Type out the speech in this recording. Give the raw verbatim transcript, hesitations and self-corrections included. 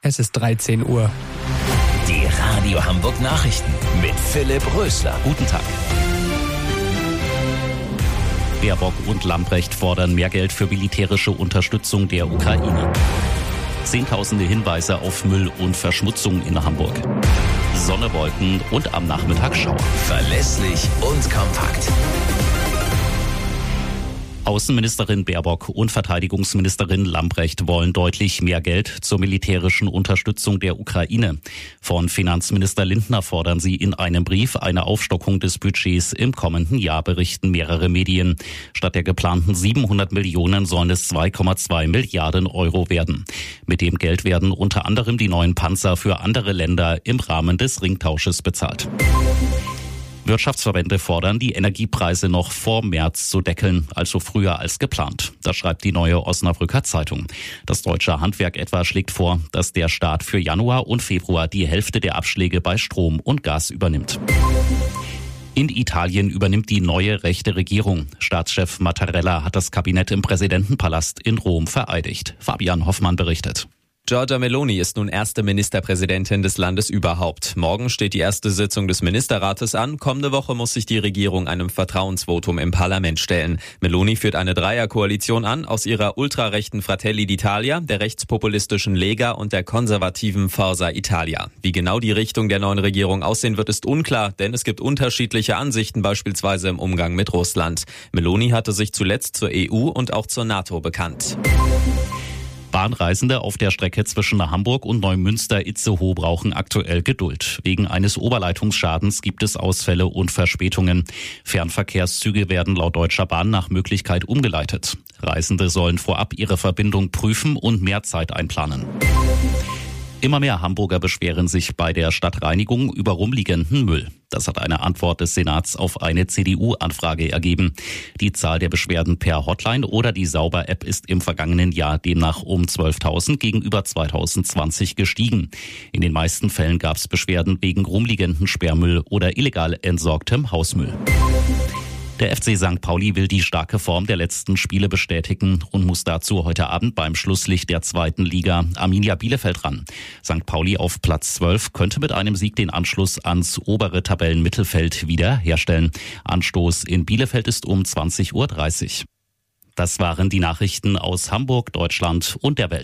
Es ist dreizehn Uhr. Die Radio Hamburg Nachrichten mit Philipp Rösler. Guten Tag. Baerbock und Lambrecht fordern mehr Geld für militärische Unterstützung der Ukraine. Zehntausende Hinweise auf Müll und Verschmutzung in Hamburg. Sonne, Wolken und am Nachmittag Schauer. Verlässlich und kompakt. Außenministerin Baerbock und Verteidigungsministerin Lambrecht wollen deutlich mehr Geld zur militärischen Unterstützung der Ukraine. Von Finanzminister Lindner fordern sie in einem Brief eine Aufstockung des Budgets im kommenden Jahr, berichten mehrere Medien. Statt der geplanten siebenhundert Millionen sollen es zwei Komma zwei Milliarden Euro werden. Mit dem Geld werden unter anderem die neuen Panzer für andere Länder im Rahmen des Ringtausches bezahlt. Wirtschaftsverbände fordern, die Energiepreise noch vor März zu deckeln, also früher als geplant. Das schreibt die Neue Osnabrücker Zeitung. Das deutsche Handwerk etwa schlägt vor, dass der Staat für Januar und Februar die Hälfte der Abschläge bei Strom und Gas übernimmt. In Italien übernimmt die neue rechte Regierung. Staatschef Mattarella hat das Kabinett im Präsidentenpalast in Rom vereidigt. Fabian Hoffmann berichtet. Giorgia Meloni ist nun erste Ministerpräsidentin des Landes überhaupt. Morgen steht die erste Sitzung des Ministerrates an. Kommende Woche muss sich die Regierung einem Vertrauensvotum im Parlament stellen. Meloni führt eine Dreierkoalition an aus ihrer ultrarechten Fratelli d'Italia, der rechtspopulistischen Lega und der konservativen Forza Italia. Wie genau die Richtung der neuen Regierung aussehen wird, ist unklar, denn es gibt unterschiedliche Ansichten, beispielsweise im Umgang mit Russland. Meloni hatte sich zuletzt zur E U und auch zur NATO bekannt. Bahnreisende auf der Strecke zwischen Hamburg und Neumünster-Itzehoe brauchen aktuell Geduld. Wegen eines Oberleitungsschadens gibt es Ausfälle und Verspätungen. Fernverkehrszüge werden laut Deutscher Bahn nach Möglichkeit umgeleitet. Reisende sollen vorab ihre Verbindung prüfen und mehr Zeit einplanen. Immer mehr Hamburger beschweren sich bei der Stadtreinigung über rumliegenden Müll. Das hat eine Antwort des Senats auf eine C D U-Anfrage ergeben. Die Zahl der Beschwerden per Hotline oder die Sauber-App ist im vergangenen Jahr demnach um zwölftausend gegenüber zweitausendzwanzig gestiegen. In den meisten Fällen gab es Beschwerden wegen rumliegenden Sperrmüll oder illegal entsorgtem Hausmüll. Der F C Sankt Pauli will die starke Form der letzten Spiele bestätigen und muss dazu heute Abend beim Schlusslicht der zweiten Liga Arminia Bielefeld ran. Sankt Pauli auf Platz zwölf könnte mit einem Sieg den Anschluss ans obere Tabellenmittelfeld wieder herstellen. Anstoß in Bielefeld ist um zwanzig Uhr dreißig. Das waren die Nachrichten aus Hamburg, Deutschland und der Welt.